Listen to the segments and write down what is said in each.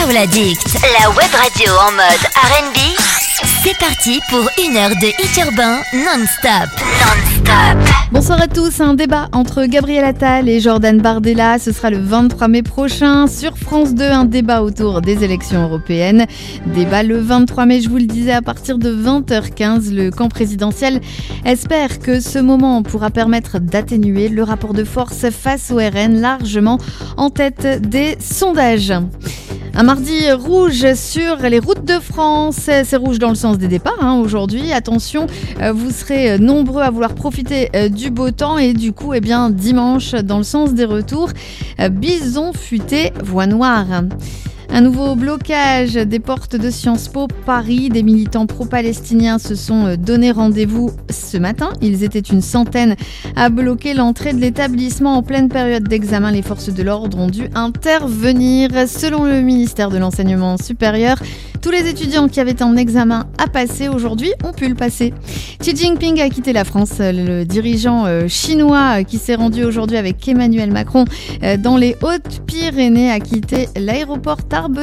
Soul Addict, la web radio en mode R&B. C'est parti pour une heure de hit urbain non-stop. Bonsoir à tous, un débat entre Gabriel Attal et Jordan Bardella, ce sera le 23 mai prochain sur France 2, un débat autour des élections européennes. Débat le 23 mai, je vous le disais, à partir de 20h15, le camp présidentiel espère que ce moment pourra permettre d'atténuer le rapport de force face au RN, largement en tête des sondages. Un mardi rouge sur les routes de France, c'est rouge dans le sens des départs aujourd'hui. Attention, vous serez nombreux à vouloir profiter du beau temps et du coup, dimanche, dans le sens des retours, bison futé, voie noire. Un nouveau blocage des portes de Sciences Po Paris. Des militants pro-palestiniens se sont donné rendez-vous ce matin. Ils étaient une centaine à bloquer l'entrée de l'établissement en pleine période d'examen. Les forces de l'ordre ont dû intervenir. Selon le ministère de l'Enseignement supérieur, tous les étudiants qui avaient un examen à passer aujourd'hui ont pu le passer. Xi Jinping a quitté la France. Le dirigeant chinois qui s'est rendu aujourd'hui avec Emmanuel Macron dans les Hautes-Pyrénées a quitté l'aéroport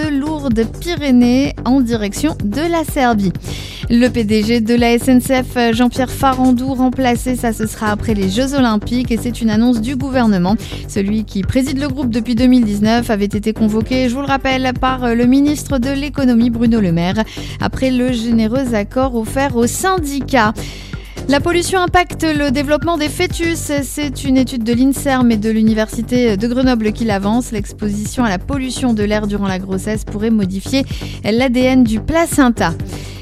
Tarbes-Lourdes-Pyrénées en direction de la Serbie. Le PDG de la SNCF, Jean-Pierre Farandou, remplacé, ça ce sera après les Jeux Olympiques et c'est une annonce du gouvernement. Celui qui préside le groupe depuis 2019 avait été convoqué, je vous le rappelle, par le ministre de l'économie Bruno Le Maire après le généreux accord offert aux syndicats. La pollution impacte le développement des fœtus. C'est une étude de l'INSERM et de l'Université de Grenoble qui l'avance. L'exposition à la pollution de l'air durant la grossesse pourrait modifier l'ADN du placenta.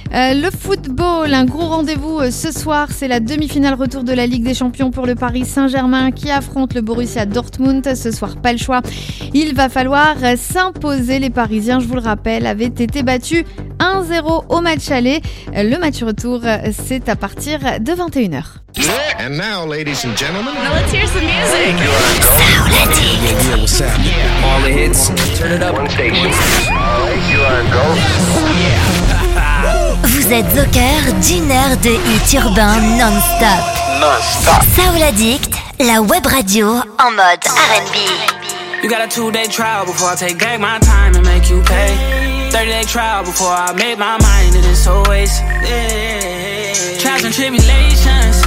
Le football, un gros rendez-vous ce soir, c'est la demi-finale retour de la Ligue des Champions pour le Paris Saint-Germain qui affronte le Borussia Dortmund. Ce soir, pas le choix, il va falloir s'imposer. Les Parisiens, je vous le rappelle, avaient été battus 1-0 au match aller. Le match retour, c'est à partir de 21h. And now, ladies and gentlemen, Let's hear some music. yeah, what's happening? All the hits, turn it up. One station. All right, you are go. Vous êtes au cœur d'une heure de hit urbain non-stop. Soul Addict, la web radio en mode R&B. You got a 2-day trial before I take back my time and make you pay. 30-day trial before I made my mind, it is always trials and tribulations.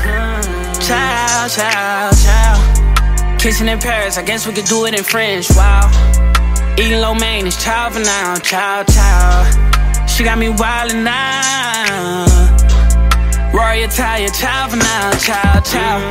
Child. Kissing in Paris, I guess we could do it in French, wow. Eating lo mein, it's child for now, child. She got me wildin' now. Rory Italia, child for now, child.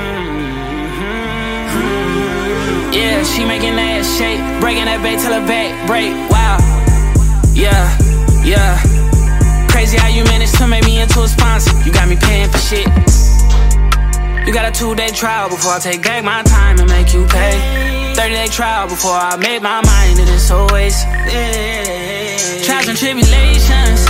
Yeah, she making that shake, breaking that back till her back break. Wow, yeah. Crazy how you managed to make me into a sponsor. You got me paying for shit. You got a 2-day trial before I take back my time and make you pay. 30-day trial before I made my mind. It is always trials and tribulations.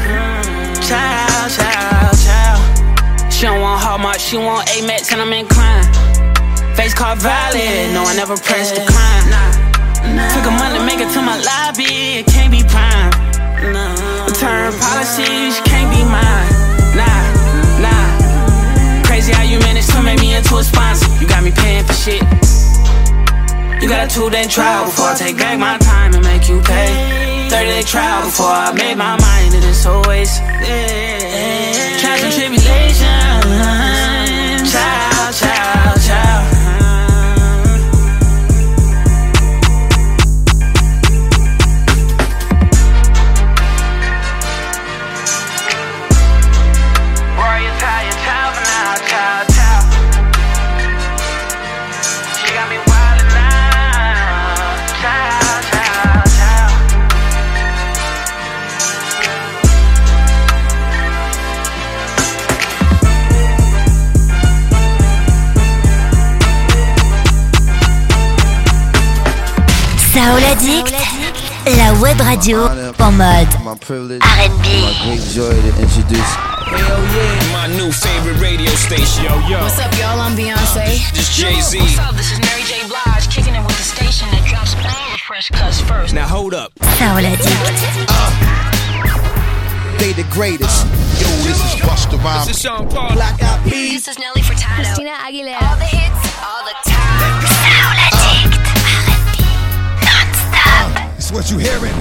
Child. She don't want Hallmark, she want Amex, and I'm inclined. Face card valid, no I never pressed decline. Took a month to make it to my lobby, it can't be prime. Return policies, can't be mine. Nah. Crazy how you managed to make me into a sponsor. You got me paying for shit. You got a 2-day trial before I take back my time and make you pay. 30-day trial before I made my mind. It is always trials and tribulations. Child. Soul Addict, la web radio en mode R&B. Hell yeah, my new favorite radio station. Yo. What's up, y'all? I'm Beyonce. This Jay-Z. What's up? This is Mary J. Blige, kicking it with the station that drops all the fresh cuts first. Now hold up. Soul Addict. They the greatest. Yo, this is Busta Rhymes. This is Sean Paul. Black Eyed Peas. This is Nelly Furtado. Christina Aguilera. All the hits, all the time. Soul Addict, R&B, non-stop. what you hearing.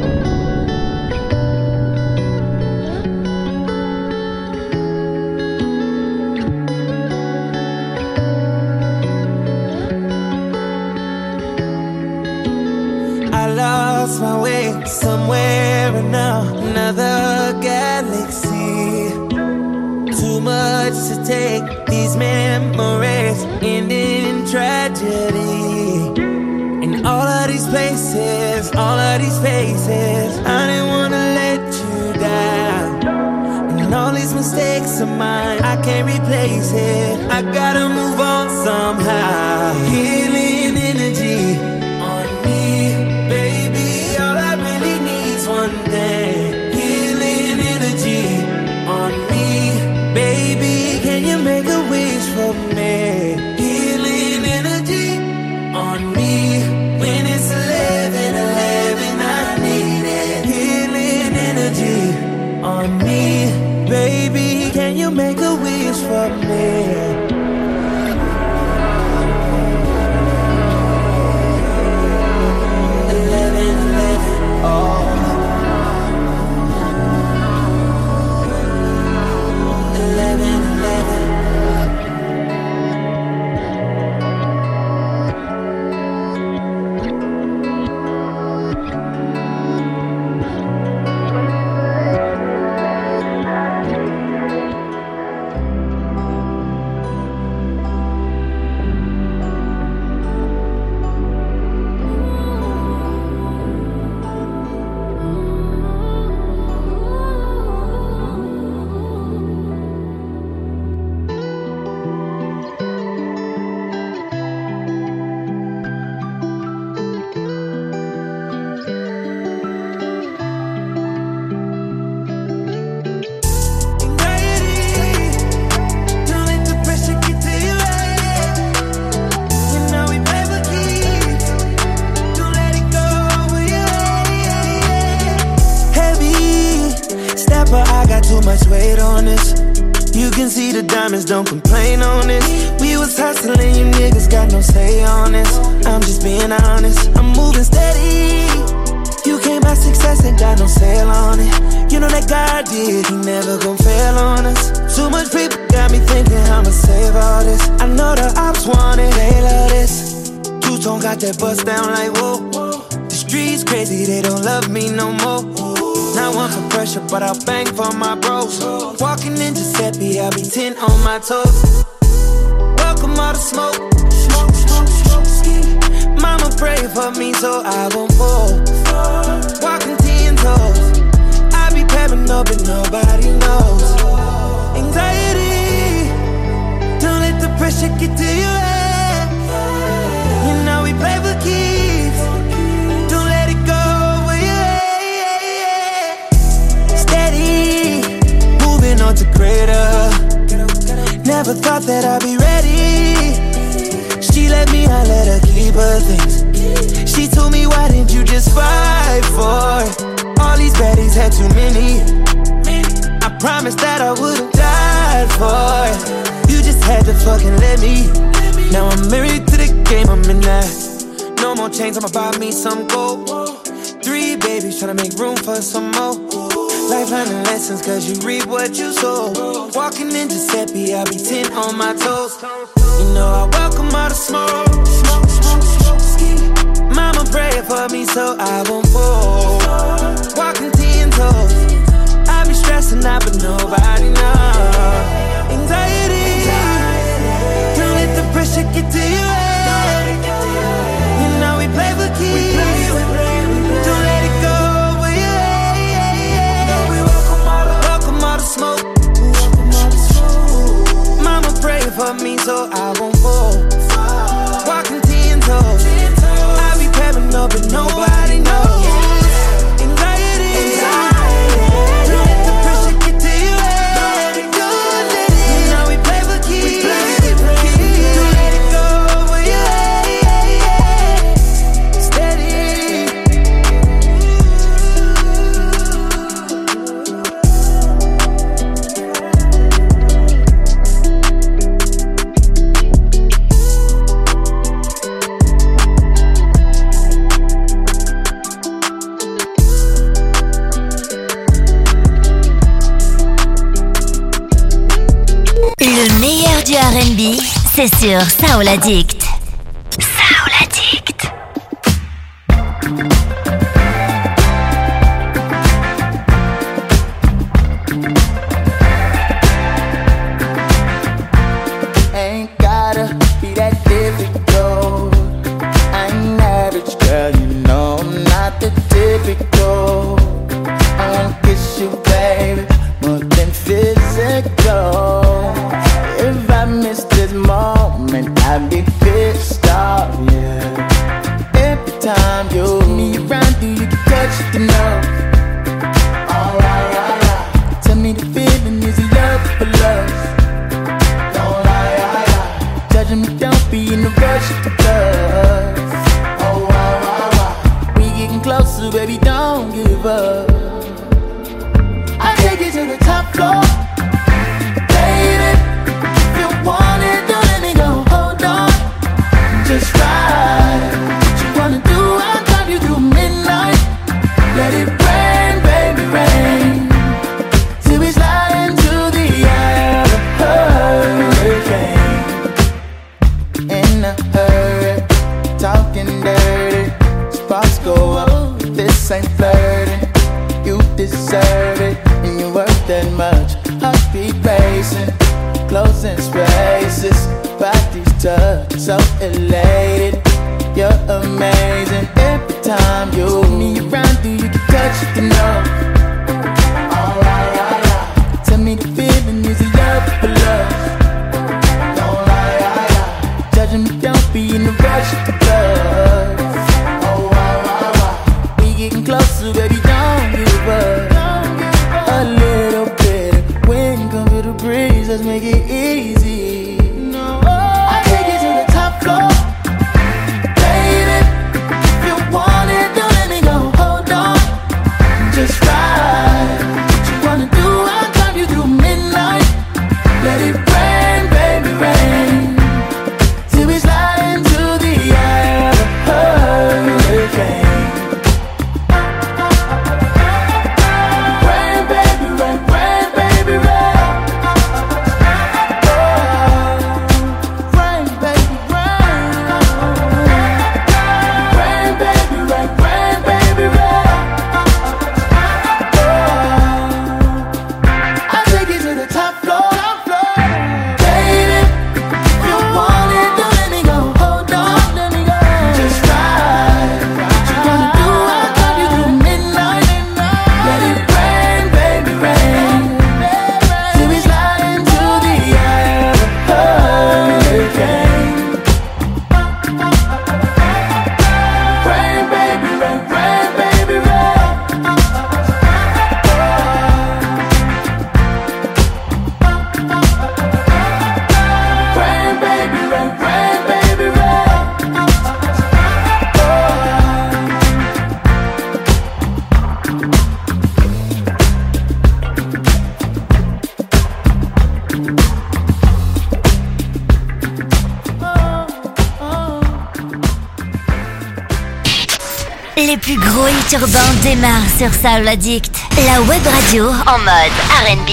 I lost my way somewhere in another galaxy. Too much to take, these memories end in tragedy. In all of these places, all of these faces, I didn't wanna let you down. And all these mistakes of mine, I can't replace it. I gotta move on somehow. Healing energy on me, baby. All I really need's one thing. Healing energy on me, baby. Can you make a wish for me? Healing energy on me. When it's 11:11, I need it. Healing energy on me, baby. Can you make a wish for me? Don't complain on this. We was hustling, you niggas got no say on this. I'm just being honest, I'm moving steady. You came by success, ain't got no sale on it. You know that God did, he never gon' fail on us. Too much people got me thinking I'ma save all this. I know the ops want it, they love this. Two-tone got that bust down like whoa. The streets crazy, they don't love me no more. Not one for pressure, but I'll bang for my bros. Walking in Giuseppe, I'll be 10 on my toes. Welcome all the smoke. Mama pray for me so I won't fall. Walking 10 toes. I be pairing up and nobody knows. Anxiety, don't let the pressure get to your head. You know we play for keeps. Don't let it go. On to greater. Never thought that I'd be ready. She let me, I let her keep her things. She told me, why didn't you just fight for it? All these baddies had too many. I promised that I would've died for it. You just had to fucking let me. Now I'm married to the game, I'm in that. No more chains, I'ma buy me some gold. 3 babies, tryna make room for some more. Life learning lessons, cause you reap what you sow. Walking in Giuseppe, I'll be 10 on my toes. You know I welcome all the smoke. Mama pray for me so I won't fall. Walking 10 toes. I be stressing out but nobody knows. Anxiety, don't let the pressure get to your head. You know we play for keeps. Don't let it go. Smoke. Mama pray for me so I won't fall. Walking 10 toes. I be prepping up and nobody knows. sur Soul Addict. Soul Addict. Ain't gotta be that difficult. I'm average, girl, you know I'm not the typical. I wanna kiss you, baby, more than physical. If I miss this moment, I'd be pissed off, yeah. Every time you see me around, do you get touched the nerve? Alright, alright. Tell me the feeling, is it love for love? Don't lie, judging me, don't be in a rush to love. Oh, wow. We getting closer, baby, don't give up. I take you to the top floor. Just ride. What you wanna do? I'll drive you through midnight. Let it rain, baby, rain. Till we slide into the eye of a hurricane. In a hurry, talking dirty. Sparks go up. This ain't flirting. You deserve it, and you're worth that much. Heartbeat racing, closing spaces. Body's touch, so elated. You're amazing. Every time you see me around, do you get touched enough? Alright. Tell me the feeling, is it love for love? Don't lie. Judging me, don't be in a rush to love. Oh, wow. We getting closer, baby, don't give up. A little bit of wind, come feel the breeze, let's make it easy. Floor. Baby, if you want it, don't let me go, hold on. Just ride. What you wanna do, I'll drive you through midnight. Let it rain, baby, rain. Till we slide into the eye of a hurricane. Rain, baby, rain, rain, baby, rain. Les plus gros hits urbains démarrent sur Soul Addict, la web radio en mode R&B.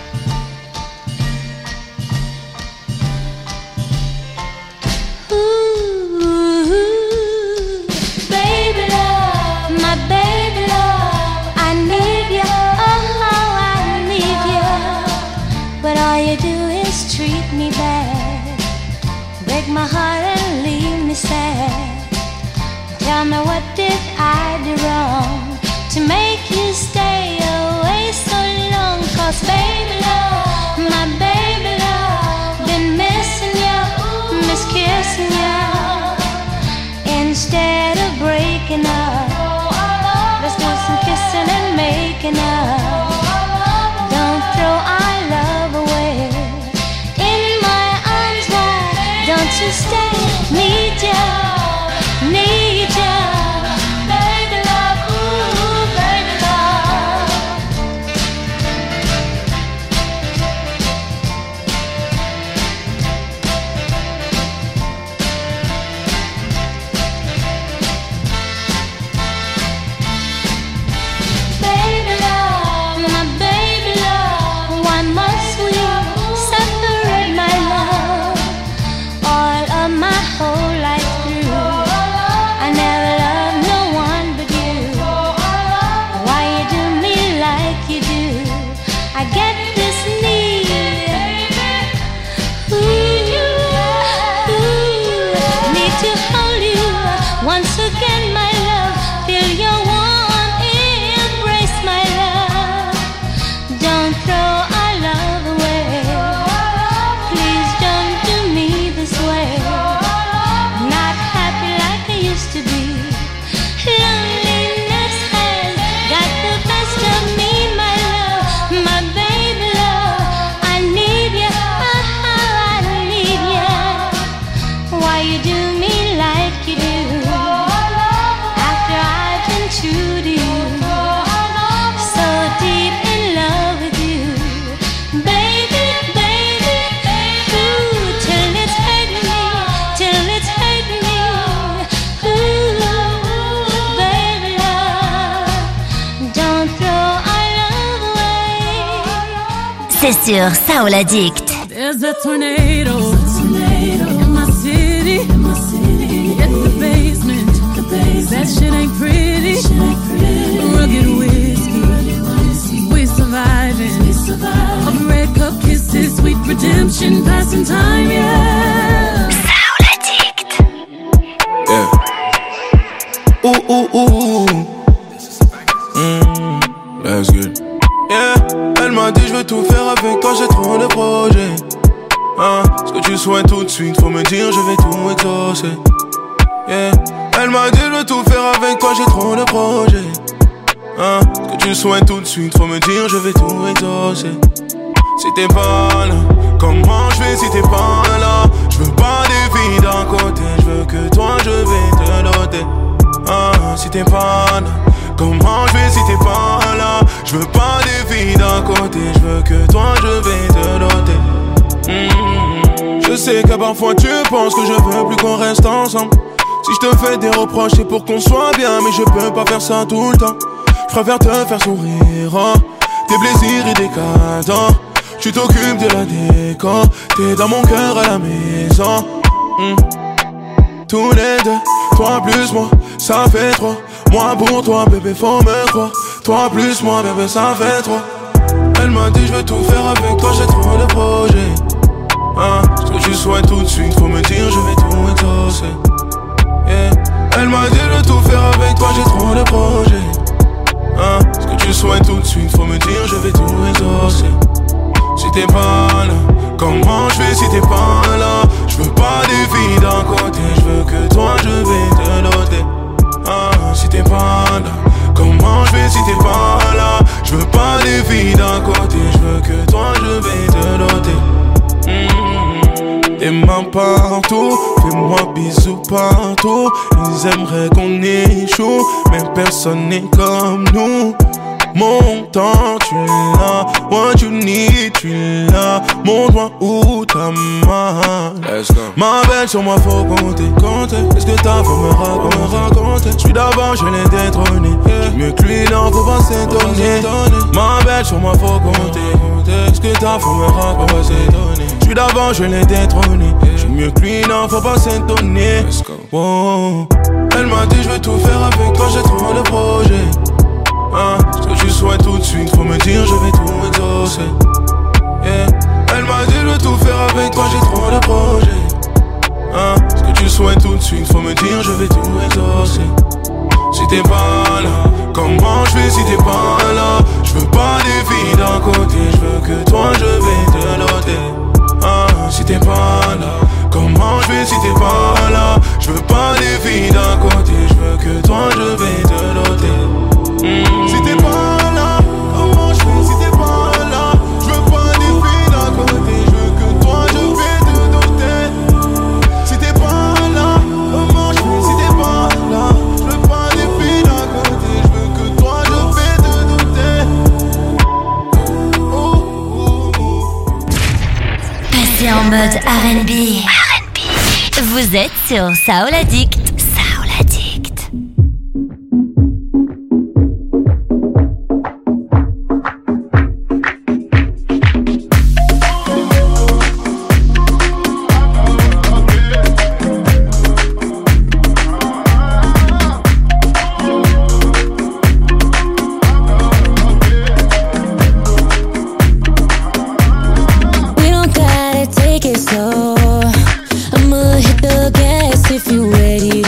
My heart and leave me sad. Tell me, what did I do wrong to make you stay away so long? 'Cause baby love, my baby love, been missing you, miss kissing you. Instead of breaking up, let's do some kissing and making up. Don't throw our love away. In my arms wide, don't you stay. Need you, need you. Baby love, ooh, baby love. c'est sur Soul Addict. There's a tornado in my city. It's the basement. That shit ain't pretty. Rugged whiskey. We surviving. Of red cup kisses, sweet redemption, passing time, yeah. Soul Addict. Yeah. Ooh, ooh, ooh. That's good. Yeah. Elle m'a dit je veux tout faire avec toi, j'ai trop de projets. Ce que tu souhaites tout de suite, faut me dire, je vais tout exaucer. Yeah. Elle m'a dit je veux tout faire avec toi, j'ai trop de projets. Ce que tu souhaites tout de suite, faut me dire, je vais tout exaucer. Si t'es pas là, comment je fais si t'es pas là? Je veux pas des filles d'un côté, je veux que toi, je vais te doter. Si t'es pas là, comment je fais si t'es pas là? Je veux pas des filles d'un côté, je veux que toi je vais te doter. Je sais que parfois tu penses que je veux plus qu'on reste ensemble. Si je te fais des reproches c'est pour qu'on soit bien, mais je peux pas faire ça tout le temps. Je préfère te faire sourire, tes plaisirs et des cadeaux. Tu t'occupes de la déco, t'es dans mon cœur à la maison. Tous les deux, toi plus moi, ça fait trop. Moi pour toi bébé faut me croire. Toi plus moi bébé ça fait trop. Elle m'a dit je veux tout faire avec toi, j'ai trop de projets. Ce que tu souhaites tout de suite, faut me dire, je vais tout exaucer. Yeah. Elle m'a dit je veux tout faire avec toi, j'ai trop de projets. Ce que tu souhaites tout de suite, faut me dire, je vais tout exaucer. Si t'es pas là, comment je fais si t'es pas là? Je veux pas des filles d'un côté, je veux que toi je vais te doter. Si t'es pas là, comment je fais si t'es pas là? Je veux pas des filles d'un côté, je veux que toi je vais te doter. T'es mains partout, fais-moi bisous partout. Ils aimeraient qu'on échoue, mais personne n'est comme nous. Mon temps, tu l'as, what you need, tu l'as. Montre-moi où ta main. Ma belle, sur moi faut compter. Est-ce que t'as faut me raconter? Je suis d'abord, je l'ai détrôné. Mieux que lui, non, faut pas s'étonner. Ma belle, sur moi faut compter. Est-ce que t'as faut me raconter? Je suis d'abord, je l'ai détrôné. J'suis mieux que lui, non, faut pas s'étonner. Wow. Elle m'a dit, je veux tout faire avec toi, j'ai trop de projets. Ce que tu souhaites tout de suite, faut me dire, je vais tout exaucer. Yeah. Elle m'a dit, je veux tout faire avec toi, j'ai trop de projets. Ce que tu souhaites tout de suite, faut me dire, je vais tout exaucer. Si t'es pas là, comment je fais si t'es pas là? Je veux pas des filles d'un côté, je veux que toi je vais te doter. Si t'es pas là, comment je fais si t'es pas là? Je veux pas des filles d'un côté, je veux que toi je vais te doter. Si t'es pas là, comment je fais si t'es pas là? Je veux pas des filles d'un côté, je veux que toi je vais te doter. Si t'es pas là, comment je fais si t'es pas là? Je veux pas des filles d'un côté, je veux que toi je vais te doter. Passez en mode R&B. Vous êtes sur Soul Addict. Soul Addict. I'ma hit the gas if you ready.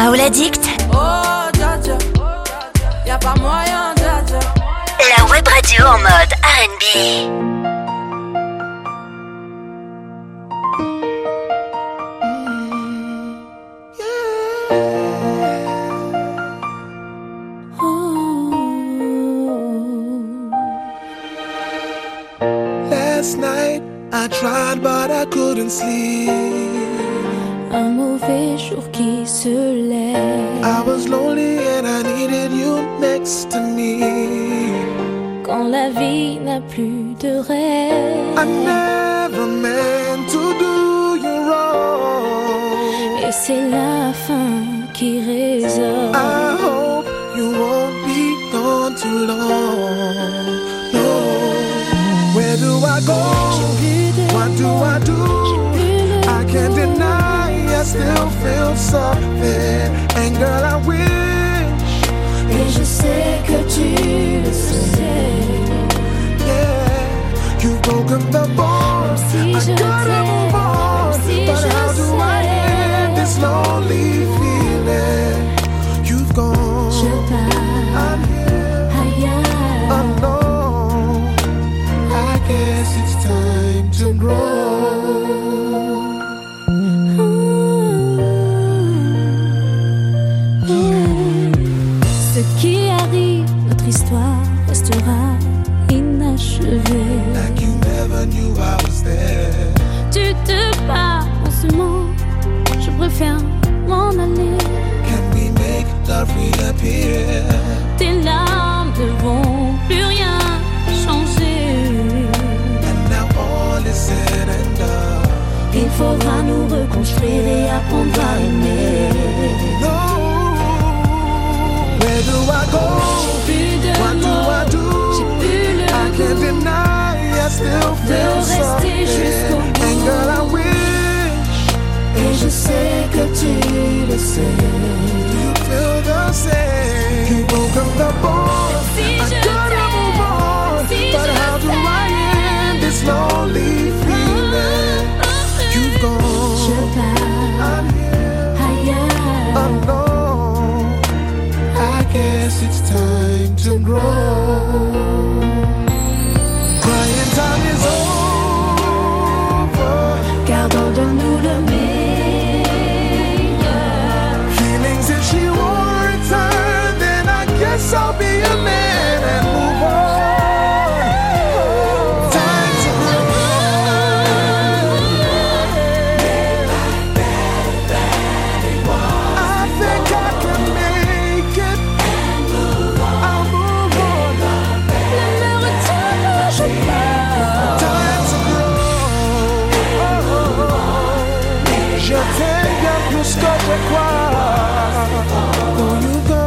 Soul Addict. Oh, dja dja, y'a pas moyen, dja dja. La web radio en mode R&B. Last night I tried but I couldn't sleep. Un mauvais jour qui se lève. I was lonely and I needed you next to me. Quand la vie n'a plus de rêve. I never meant to do you wrong. Et c'est la fin qui résonne. I hope you won't be gone too long. No. Where do I go? What do I do? I can't deny I still feel something. And girl, I wish. Et je sais que tu le sais. Yeah, you've broken the bond. Si I je gotta move on. Si but je how do I end this lonely feeling? You've gone. Je pars I'm here ailleurs. alone. I guess it's time to grow. Ce qui arrive, notre histoire restera inachevée. Like you never knew I was there. Tu te bats en ce moment, je préfère m'en aller. Can we make love reappear? Tes larmes ne vont plus rien changer. And now all is said and done. Il faudra nous reconstruire et apprendre à aimer. No, where do I go? What do I do? I can't deny I still feel something. And girl, I wish. Et je sais que tu le sais. You feel the same. You broken the bond. I gotta move on. But how do I end this lonely feeling? You've gone. Je pars I'm here ailleurs. alone. I guess it's time to grow. Crying time is over. Gardons de nous le meilleur. Feelings if she won't return, then I guess I'll be a man and move on. Time to grow. I think I can make it. I'll move on. Ne me retiens pas. Time to grow. Je t'aime bien plus que je crois. When you go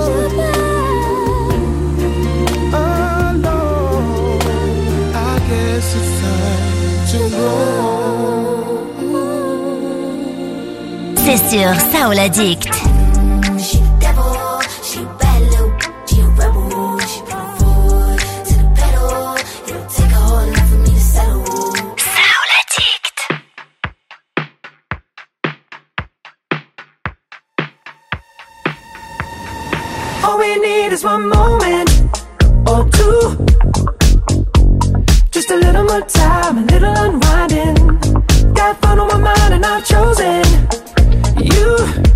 alone, I guess it's time to grow. C'est sur Soul Addict. Soul Addict. All we need is one moment or two. Just a little more time, a little unwinding. Got fun on my mind and I've chosen you.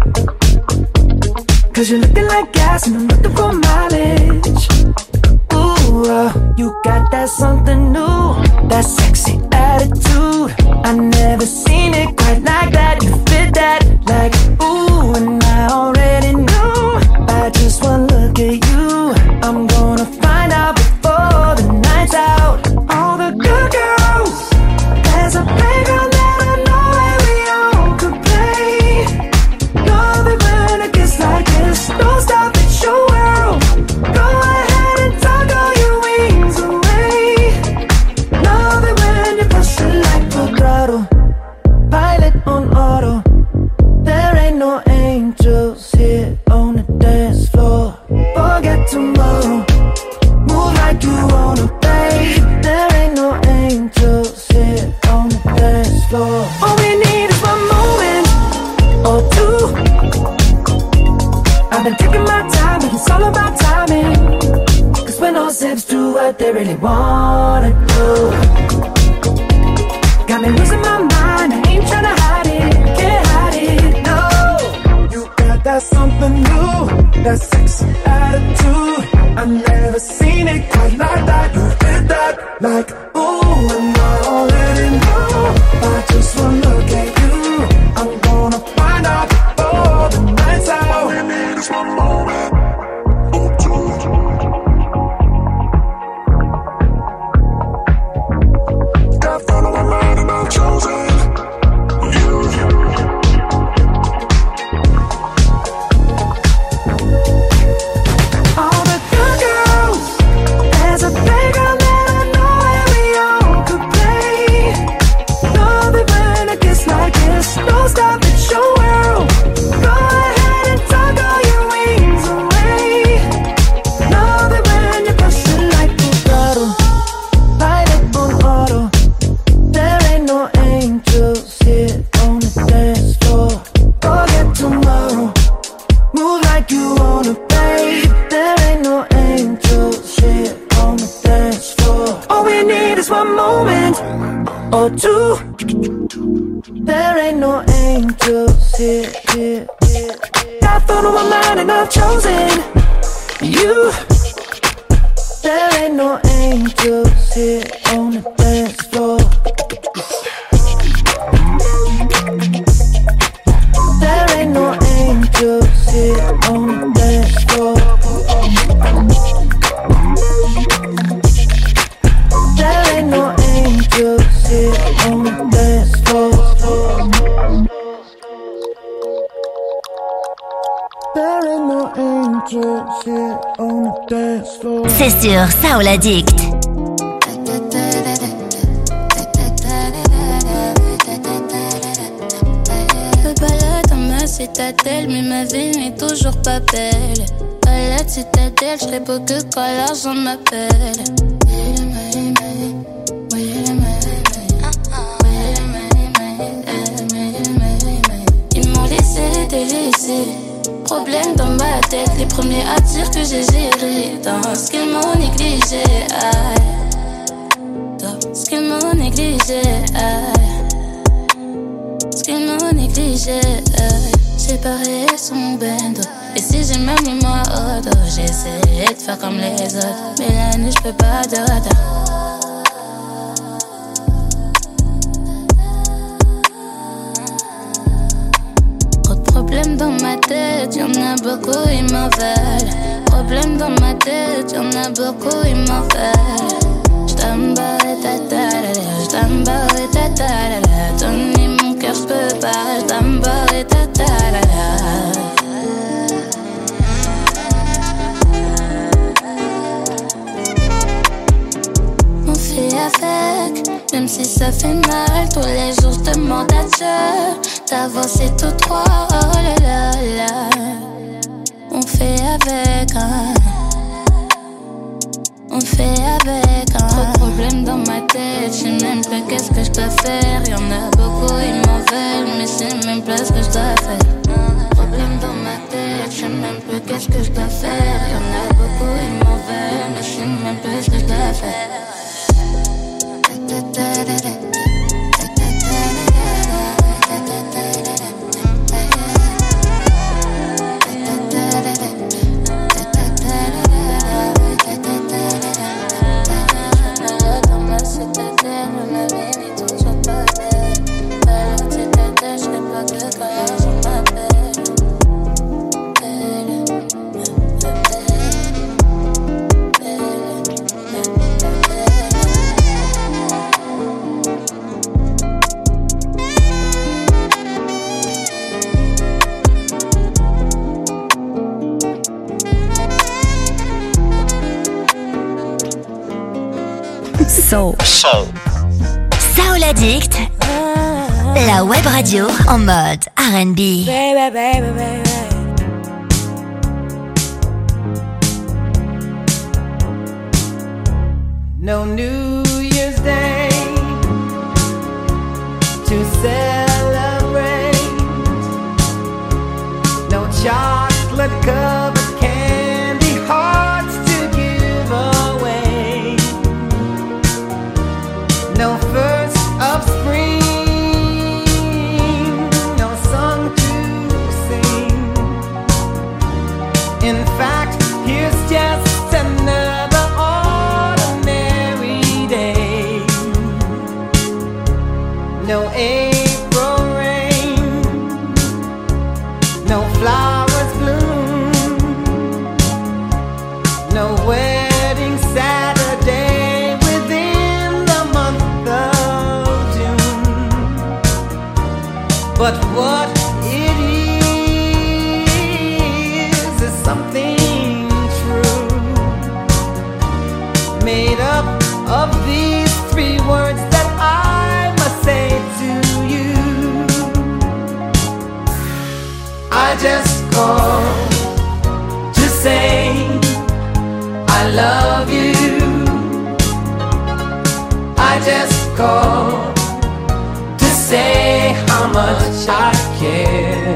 Cause you're looking like gas and I'm looking for mileage. Ooh, you got that something new, that sexy attitude. I never seen it quite like that. You fit that like ooh, and I already knew by just one look at you. I'm gonna find out before the night's out. All the good girls, there's a playground that I know where we all could play. Love it when it gets like this. Don't stop, it's your world. Go ahead and tuck all your wings away. Love it when you push it like a throttle. Pilot on auto. There ain't no angels here on the dance floor. Forget tomorrow. Move like you wanna play. There ain't no angels here on the dance floor. All we need is one moment or two. what they really wanna do. Got me losing my mind, I ain't tryna hide it, can't hide it, no. You got that something new, that sexy attitude. I've never seen it quite like that. You did that like, ooh, and I already know. I just wanna look at you, I'm gonna find out before the night's out. All we need is one moment. There ain't no angels here, here, here. I've thought on my mind and I've chosen you. There ain't no angels here on the dance floor. There ain't no angels here on the dance floor. There ain't no angels here on the dance floor. There ain't no angels here on the dance floor. C'est sur Soul Addict. Me balade dans ma citadelle, mais ma vie n'est toujours pas belle. À la citadelle, je serais beau que quand l'argent m'appelle. Ils m'ont laissé délaissé. Problème dans ma tête, les premiers à dire que j'ai géré dans ce qu'ils m'ont négligé. Dans ce qu'ils m'ont négligé. Ce qu'ils m'ont négligé. J'ai barré son bendo. Et si j'ai même mis moi au dos, j'ai essayé de faire comme les autres. Mais la nuit, je peux pas de Problème dans ma tête, y'en a beaucoup, ils m'en veulent. Problème dans ma tête, y'en a beaucoup, ils m'en veulent. J't'embarre ta ta-la-la, j't'embarre ta ta-la-la. Donner mon cœur, j'peux pas, j't'embarre ta ta-la-la. On fait avec, même si ça fait mal. Tous les jours je demande à Dieu d'avancer tout droit, oh là là là. On fait avec, hein. On fait avec, hein. Trop de problèmes dans ma tête, j'sais même plus qu'est-ce que j'dois faire. Y'en a beaucoup, ils m'en veulent, mais j'sais même plus ce que j'dois faire. Problèmes dans ma tête, j'sais même plus qu'est-ce que j'dois faire. Y'en a beaucoup, ils m'en veulent, mais j'sais même plus ce que j'dois faire. Soul Addict, la web radio en mode R&B. Baby, baby, baby. No New Year's Day to celebrate. No chocolate covered candy hearts to give away. no flowers bloom, no wedding Saturday within the month of June. But what it is something true, made up of these three words that I must say to you. I just called to say I love you. I just called to say how much I care.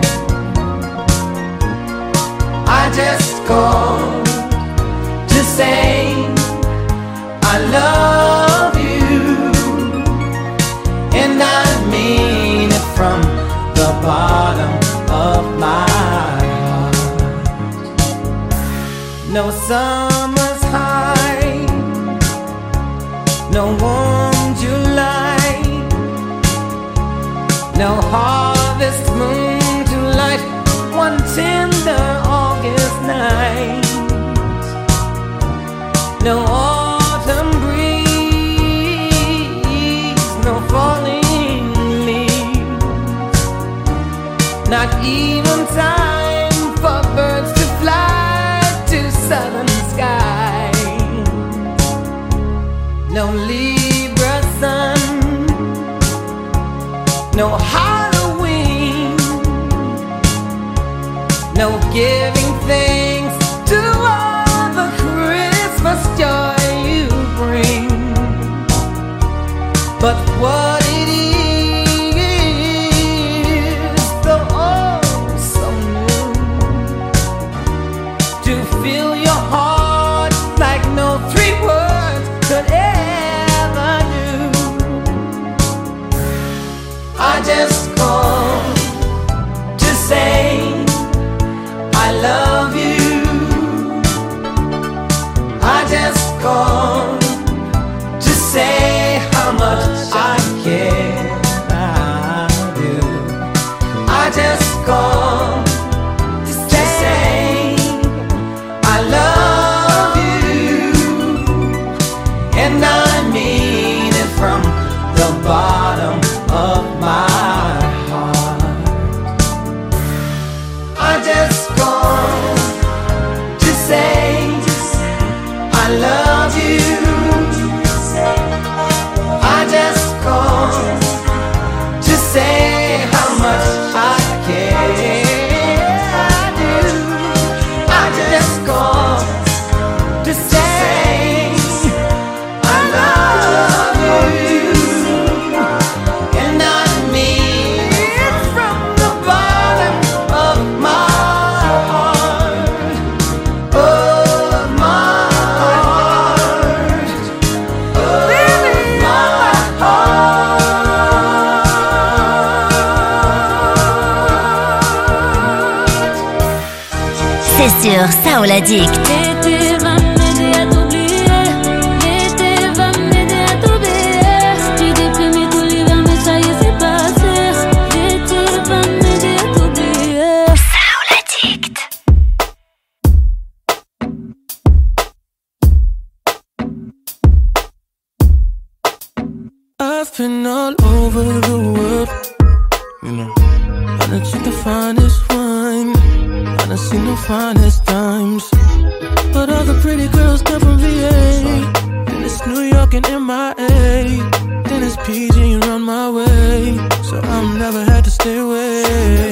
I just called to say I love you, and I mean it from the bottom of my heart. No summer's high, no warm July, no harvest moon to light one tender August night, no autumn breeze, no falling leaves, not even time for birds to fly to southern skies, no Libra sun, no Halloween, no giving thanks to all the Christmas joy you bring. But what it is, though oh so new, to fill your heart like no three words could ever do. I just called to say I love you. I just called to say how much I care. I do. I just called to say I love you, and I mean it from the bottom of my heart. I just called to say I love you. I just called to say how much I care. I do. I just called to say I love you, and I mean it from the bottom of my heart, of my heart, of my C'est sur Soul Addict. L'été va m'aider à t'oublier. L'été va m'aider à t'oublier. J'étais déprimée tout l'hiver, mais ça y est, c'est passé. L'été va m'aider à t'oublier. Soul Addict. I've been all over the world, you know. I done took the finest wine, I done seen the finest times, but all the pretty girls come from VA. Then it's New York and MIA, then it's PG around my way, so I'm never had to stay away.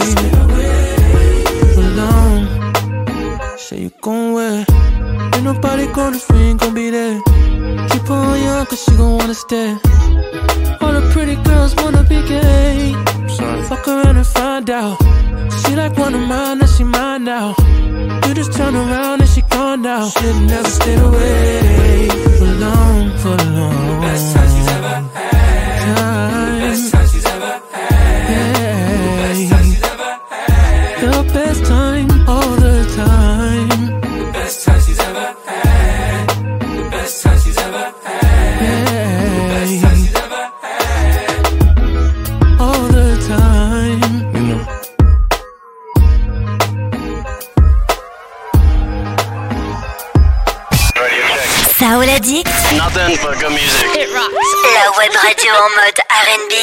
Alone, say you gon' wait, ain't nobody gonna free, ain't gon' be there. Keep her on young cause she gon' wanna stay. All the pretty girls wanna be gay. Fuck around and find out. She like one of mine, now she mine now. You just turn around and she gone now. Should've never stayed away for long, for long. Best time she's ever had. Best time she's ever had. Best time she's ever had. The best time, all the time. The best time she's ever had. The best time she's ever had. The best time she's ever had. All the time, you know. Soul Addict. Nothing but good music. It rocks. La web radio en mode R&B.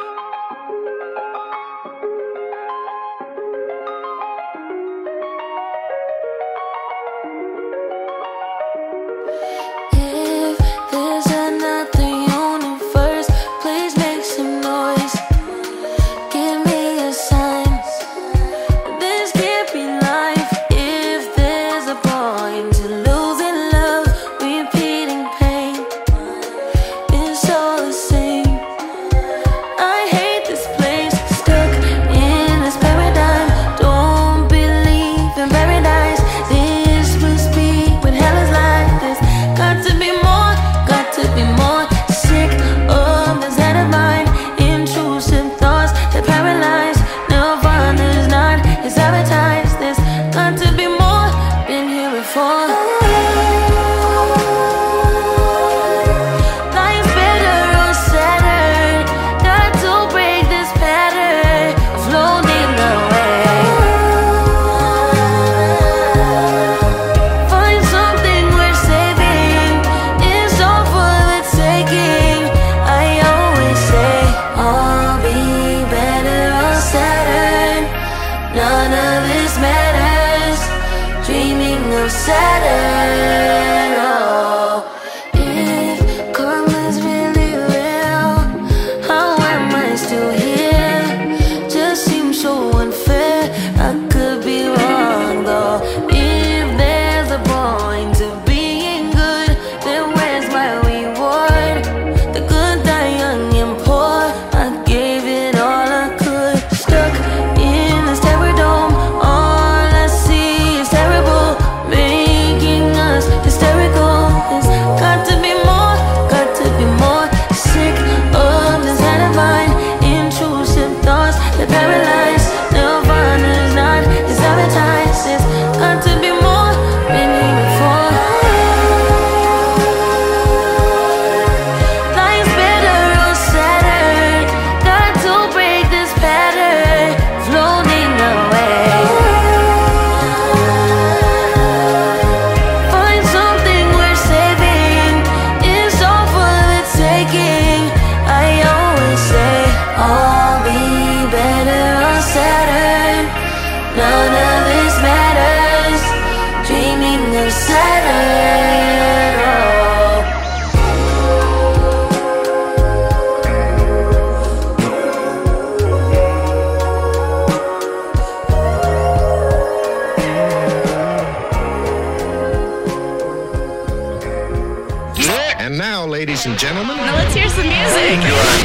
Ladies and gentlemen. Now let's hear some music.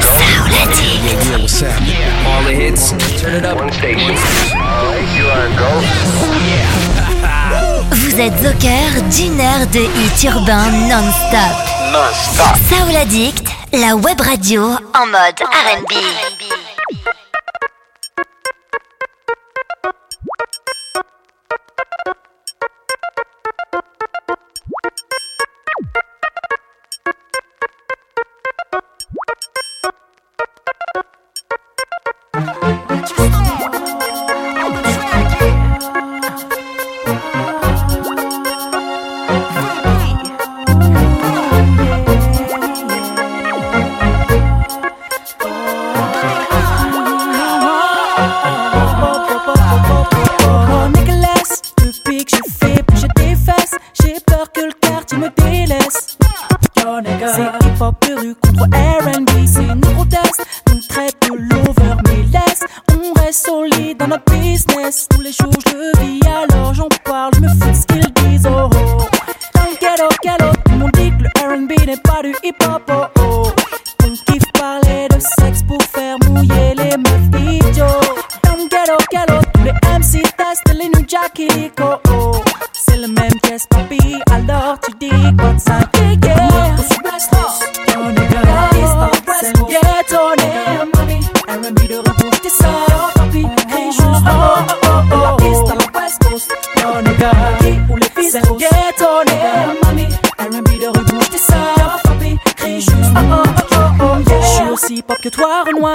Yeah, what's happening? All the hits, turn it up. One station. All right, you are go. Vous êtes au cœur d'une heure de hits urbains non-stop. Non-stop. Soul Addict, la web radio en mode R&B.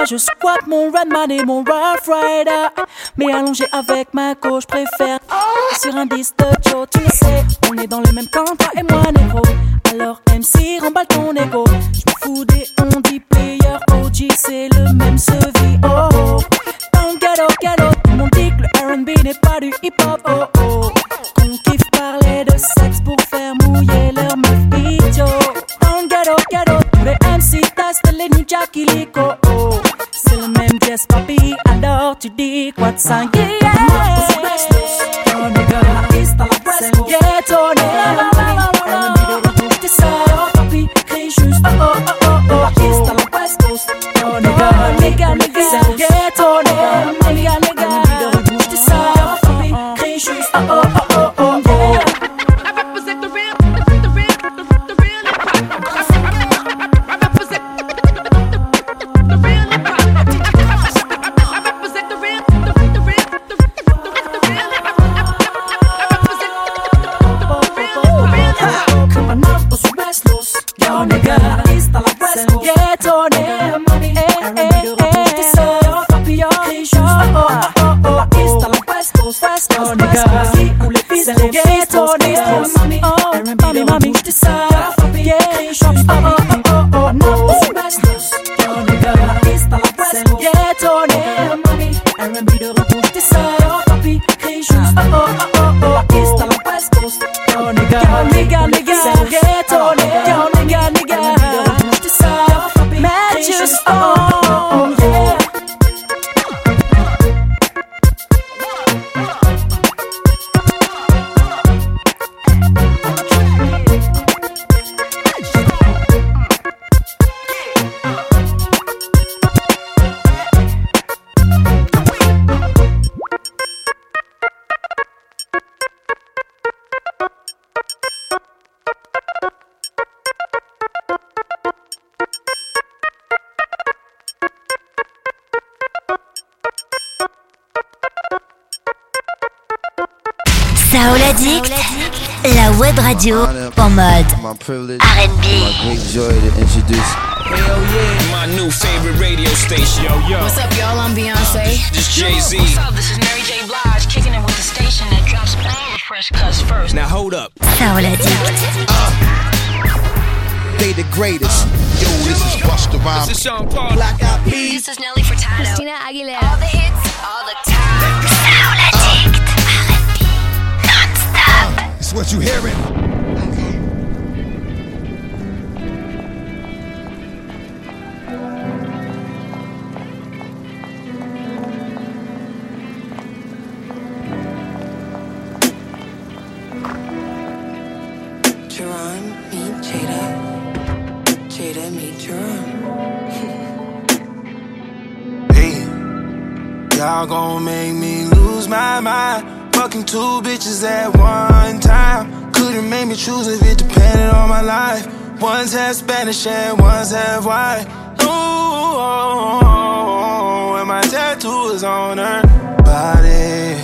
je squatte mon Redman et mon Rough Rider. Mais allongé avec ma gauche, préfère sur un disque de Joe. Tu le sais, on est dans le même camp, toi et moi, négro. Alors MC, remballe ton ego. J'me fous des on dit player, OG, c'est le même sevi. Oh oh, dans le ghetto, tout le monde dit que le R&B n'est pas du hip-hop. Oh oh, qu'on kiffe parler de sexe pour faire mouiller leur meuf idiot. Dans le ghetto, tous les MC testent les ninjas qui lico. Oh, c'est le même jazz papi, alors tu dis quoi de singulier? Oh nigga, c'est le ghetto, papi, crie juste oh oh oh oh oh. East à la West Coast. Oh nigga, c'est le ghetto, nigga. Je dis ça, papi, crie juste oh oh oh oh oh oh. I represent the real, the real hip-hop. I represent the real hip-hop. I represent the real, the real hip-hop. Come on up, was restless. Yo nigga, East à la West Coast. Ghetto, nigga, money, dis ça, papi, yo, crie juste oh oh oh oh. East à la West Coast, nigga. Où les filles, c'est le ghetto, nigga. Oh, mami, dis ça, papi, yeah, crie juste oh oh oh oh oh. No, was restless. Yo nigga, East à la West Coast. Ghetto, nigga, money, R&B de retour, dis ça, papi, crie juste oh oh oh oh. East à la West Coast. Yo nigga, c'est le ghetto, nigga. Just oh yeah. Saoul Addict, la web radio en mode R&B. Hell yeah, my new favorite radio station. Yo. What's up, y'all? I'm Beyonce. This Jay-Z. What's up? This is Mary J. Blige, kicking it with the station that drops all the fresh cuts first. Now hold up. Saoul Addict. They the greatest. Yo, this is Busta Rhymes. This is Sean Paul. Black Eyed Peas. This is Nelly Furtado. Christina Aguilera. All the hits, all the time. Saoul Addict, R&B, non-stop. It's what you hearing. Y'all gon' make me lose my mind. Fucking two bitches at one time. Couldn't make me choose if it depended on my life. One's half Spanish and one's half white. Ooh, and my tattoo is on her body.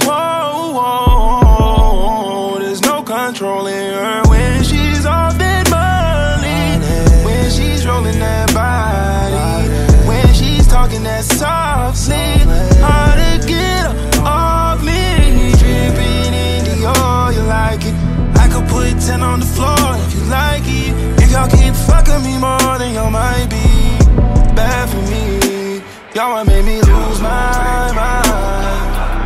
Whoa, there's no controlling her when she's off that money. When she's rolling that body. When she's talking that softly. Hard to get her off me. Dripping in Dior, you like it. I could put 10 on the floor if you like it. If y'all keep fucking me more, then y'all might be bad for me. Y'all might make me lose my mind.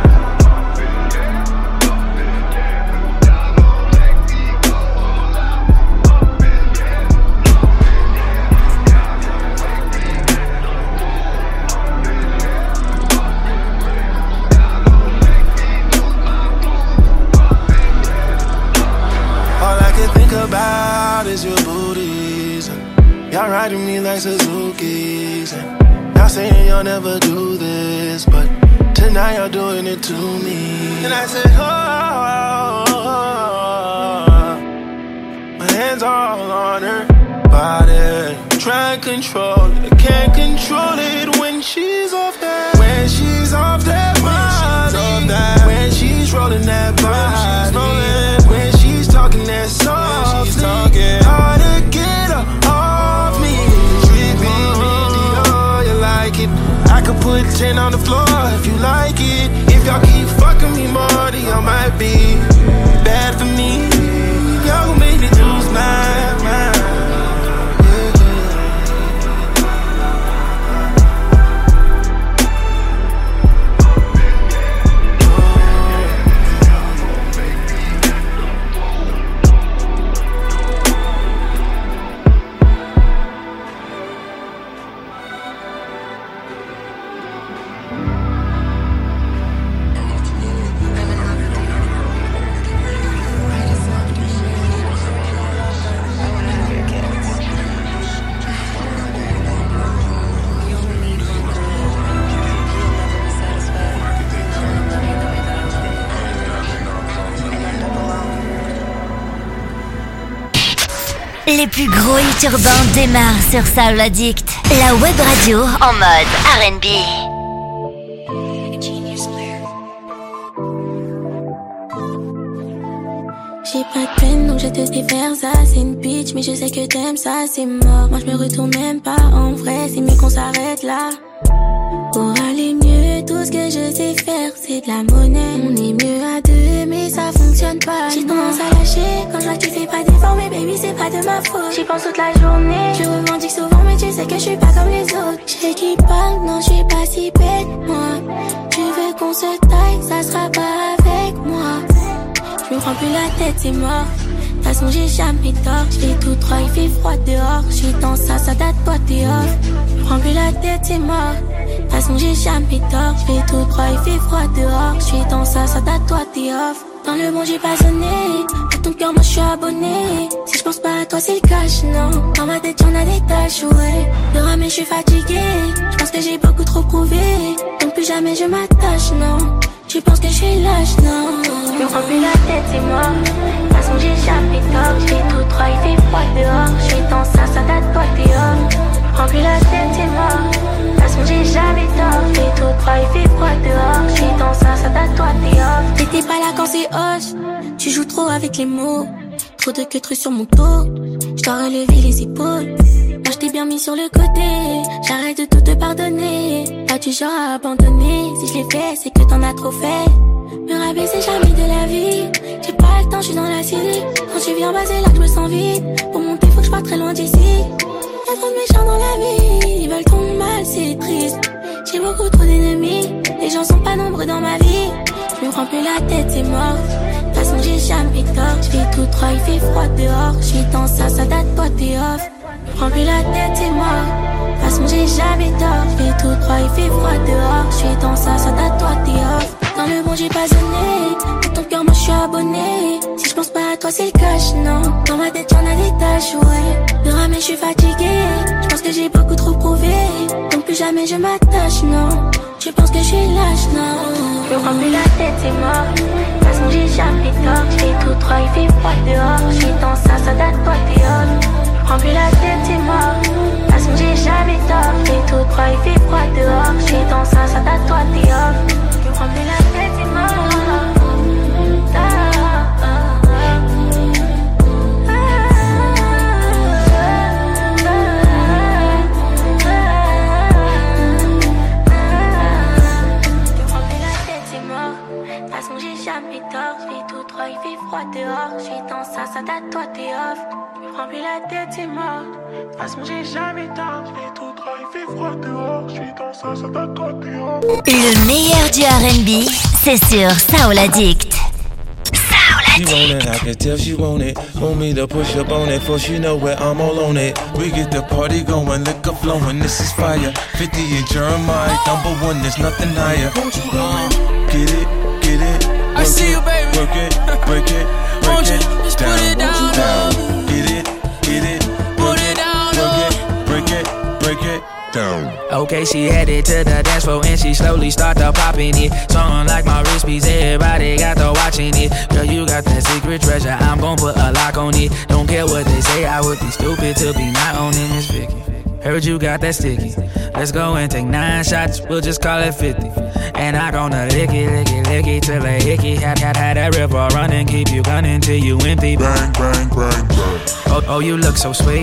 About is your booties, and y'all riding me like Suzuki's, and y'all saying y'all never do this, but tonight y'all doing it to me. And I said, oh, my hands all on her body, try and control it, can't control it when she's off that. When she's off that body, when she's rolling that body, when she's talking that softly, hard to get her off me. Dripping in Dior, you like it. I put 10 on the floor if you like it. If y'all keep fucking me more, then y'all might be bad for me. Y'all gon' make me lose my mind. Les plus gros hits urbains démarrent sur Soul Addict, la web radio en mode R&B. J'ai pas de peine donc je te sais faire ça. C'est une bitch mais je sais que t'aimes ça, c'est mort. Moi je me retourne même pas en vrai, c'est mieux qu'on s'arrête là. Pour aller mieux, tout ce que je sais faire c'est de la monnaie. On est mieux à deux mais ça fonctionne pas. J'ai tendance à lâcher quand je vois que tu fais pas d'efforts. Mais baby c'est pas de ma faute, j'y pense toute la journée. Je revendique souvent mais tu sais que je suis pas comme les autres. Je sais qui parle, non je suis pas si bête moi. Tu veux qu'on se taille, ça sera pas avec moi. Je me prends plus la tête, c'est mort. De toute façon j'ai jamais tort. J'fais tout droit, il fait froid dehors. J'suis dans ça date, toi t'es off. Je me prends plus la tête, c'est mort. De toute façon j'ai jamais tort. J'fais tout droit, il fait froid dehors. J'suis dans ça date, toi t'es off. Dans le bon j'ai pas sonné. Pour ton cœur moi j'suis abonné. Si j'pense pas à toi c'est le cash, non. Dans ma tête y'en a des tâches, ouais. De ramer j'suis fatigué. J'pense que j'ai beaucoup trop prouvé. Donc plus jamais je m'attache, non. Tu penses que je suis lâche, non. Je me prends plus la tête, c'est mort. De toute façon j'ai jamais tort. J'fais tout droit, il fait froid dehors. J'suis dans ça date, toi t'es off. Je me prends plus la tête, c'est mort. De toute façon j'ai jamais tort. J'fais tout droit, il fait froid dehors. J'suis dans ça date, toi t'es off. T'étais pas là quand c'est hoche. Tu joues trop avec les mots. Trop de queues sur mon dos. J'dois relever les épaules. Moi j't'ai bien mis sur le côté. J'arrête de tout te pardonner. Pas du genre à abandonner. Si je l'ai fait c'est que t'en as trop fait. Me rabaisser jamais de la vie. J'ai pas le temps, j'suis dans la cité. Quand tu viens bas c'est là que je me sens vide. Pour monter faut que je parte très loin d'ici. Y'a trop de méchants dans la vie. Ils veulent ton mal, c'est triste. J'ai beaucoup trop d'ennemis. Les gens sont pas nombreux dans ma vie. Je me prends plus la tête, c'est mort. De toute façon j'ai jamais tort. J'fais tout droit, il fait froid dehors. J'suis dans ça date, toi t'es off. Je me prends plus la tête, c'est mort. De toute façon j'ai jamais tort. J'fais tout droit, il fait froid dehors. J'suis dans ça date, toi t'es off. Dans le bon j'ai pas sonné. Pour ton cœur moi j'suis abonné. Si j'pense pas à toi c'est le cash, non. Dans ma tête y'en a des tâches, ouais. De ramer j'suis fatigué. J'pense que j'ai beaucoup trop prouvé. Donc plus jamais je m'attache, non. Tu penses que je suis lâche, non. Je me prends plus la tête, c'est mort. De toute façon j'ai jamais tort. J'fais tout droit, il fait froid dehors. J'suis dans ça date, toi t'es off. Je me prends plus la tête, c'est mort. De toute façon j'ai jamais tort. J'fais tout droit, il fait froid dehors. J'suis dans ça date, toi t'es off. Je me prends plus la tête, c'est mort. Il fait froid dehors, j'suis dans ça date, toi t'es off. Je me prends plus la tête, c'est mort. De toute façon j'ai jamais tort. J'fais tout droit, il fait froid dehors. J'suis dans ça date, toi t'es off. Le meilleur du R&B, c'est sur Soul Addict. She want it, I can tell she want it. Want me to push up on it, for she know where I'm all on it. We get the party going, liquor flowing, this is fire. 50 and Jeremiah, number one, there's nothing higher. Get it, get it. I see you, baby. Work it, break it, break it down. Put it down, down. Get it, put it down, break it, break it down. Okay, she headed to the dance floor and she slowly started popping it. Something like my wrist piece, everybody got to watching it. Girl, you got that secret treasure, I'm gon' put a lock on it. Don't care what they say, I would be stupid to be not owning this Vicky. Heard you got that sticky. Let's go and take 9 shots, we'll just call it 50. And I gonna lick it till a hickey. Had that river running, keep you gunning till you empty. Bang, bang, bang, bang. Oh, you look so sweet.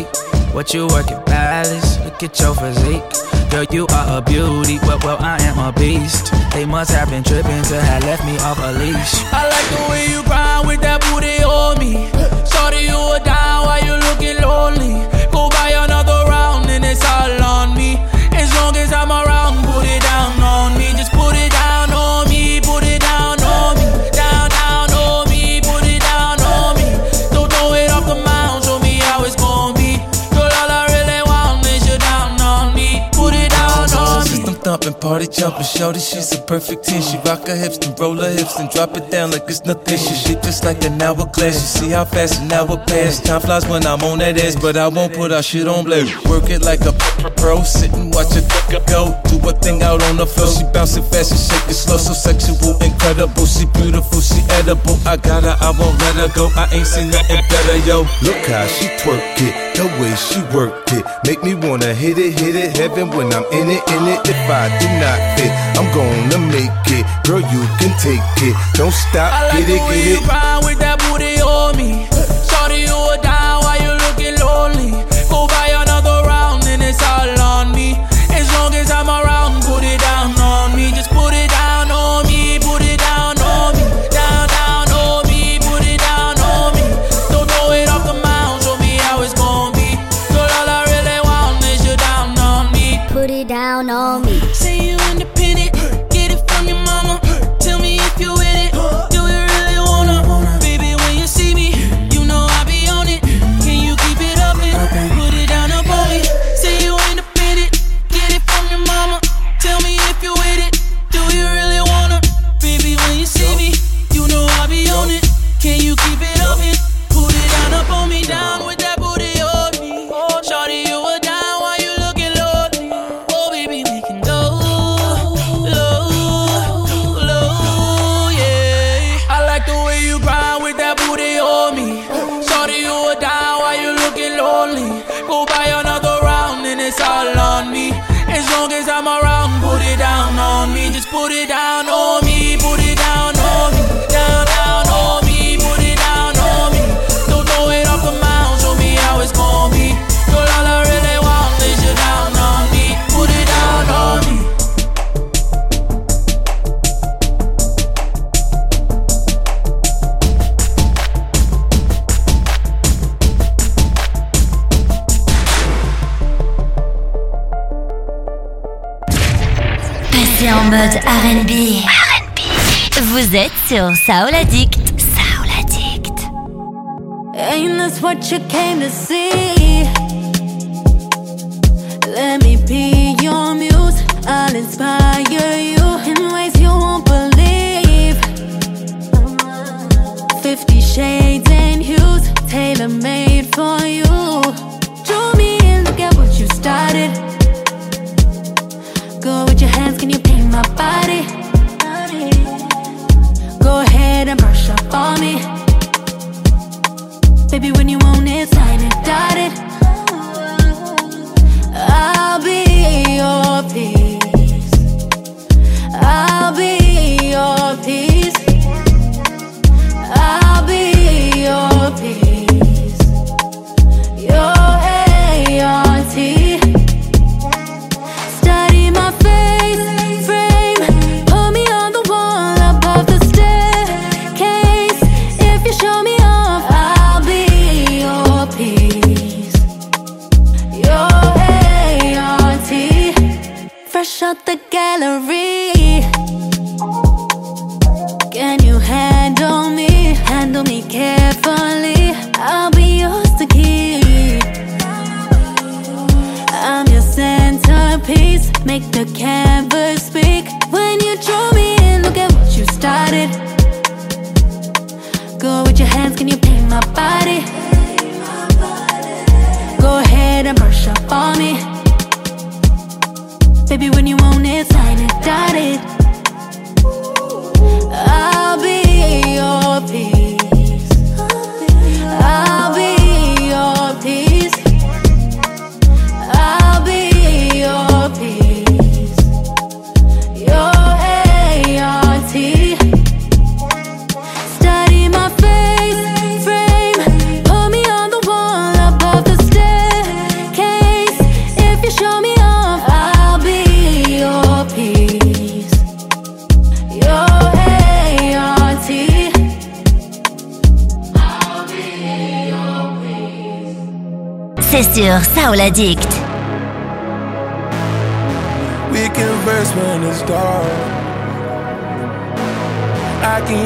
What you working, palace? Look at your physique. Girl, you are a beauty, well, I am a beast. They must have been tripping to have left me off a leash. I like the way you grind with that booty on me. Shorty, you are down while you looking lonely. Go buy another round and it's all on me. As long as I'm around, put it down on me. Just put it down on me, put it down on me. Down, down on me, put it down on me. Don't throw it off the mound, show me how it's gon' be. Girl, all I really want is you down on me. Put it down on me. System thumping, party jumping, shorty, she's a perfect 10. She rock her hips, then roll her hips, and drop it down like it's nothing. She shit just like an hourglass. You see how fast an hour pass. Time flies when I'm on that ass, but I won't put our shit on blast. Work it like a pro, sit and watch it go. Do a thing out on the floor. She bouncing fast and shake it slow, so sexual, incredible. She beautiful, she edible. I got her, I won't let her go. I ain't seen nothing better, yo. Look how she twerk it, the way she work it, make me wanna hit it, heaven when I'm in it. If I do not fit, I'm gonna make it. Girl, you can take it, don't stop, I like get it, the way get you it. grind with that booty on me. Shorty, you are down while you looking lonely. Go buy another round and it's all on me. As long as I'm around, put it down on me. Just put it down on me, put it down on me. Down, down on me, put it down on me. Don't throw it off the mound, show me how it's gon' be. Girl, all I really want is you down on me. Put it down on me. Say you independent, get it from your mama. Tell me if you with it, do you really wanna? Baby, when you see me, you know I be on it. Can you keep it up and put it down up on me? Say you independent, get it from your mama. Tell me if you with it, do you really wanna? Baby, when you see me, you know I be on it. Can you keep it up and put it down up on me? Down with that booty on me. Shorty, you were down while you looking lonely. Oh, baby, we can go low, low, yeah. I like the way you grind with that booty on me. Shorty, you are down while you looking lonely. Go buy another round and it's all on me. As long as I'm around, put it down on me. Just put it down on me, put it down on me. Down, down on me, put it down on me. Don't throw it off the mound, show me how it's gon' be. Girl, all I really want is you down on me. Put it down on me. Passez en mode R&B. Vous êtes sur Soul Addict. Soul Addict. Ain't this what you came to see? Let me be your muse. I'll inspire you in ways you won't believe. 50 shades and hues, tailor-made for you. Draw me in, look at what you started. Go with your hands, can you paint my body? Go ahead and brush up on me. Baby, when you want it, sign it, dotted. I'll be your peace. I'll be your peace. I'll be your peace. Your A-R-T. Study my face frame. Put me on the wall above the staircase. If you show me off, I'll be your peace. Your A-R-T. Fresh out the gallery. Can you handle me? Handle me carefully. I'll be yours to keep. I'm your centerpiece. Make the canvas speak. When you draw me in, look at what you started. Go with your hands, can you paint my body? Go ahead and brush up on me. Baby, when you want it, sign it, dotted. I'll be your peace. I'll be your peace. I'll be your peace. Your A-R-T. Study my face frame. Put me on the wall above the staircase. c'est sur Soul Addict. We converse when it's dark. I can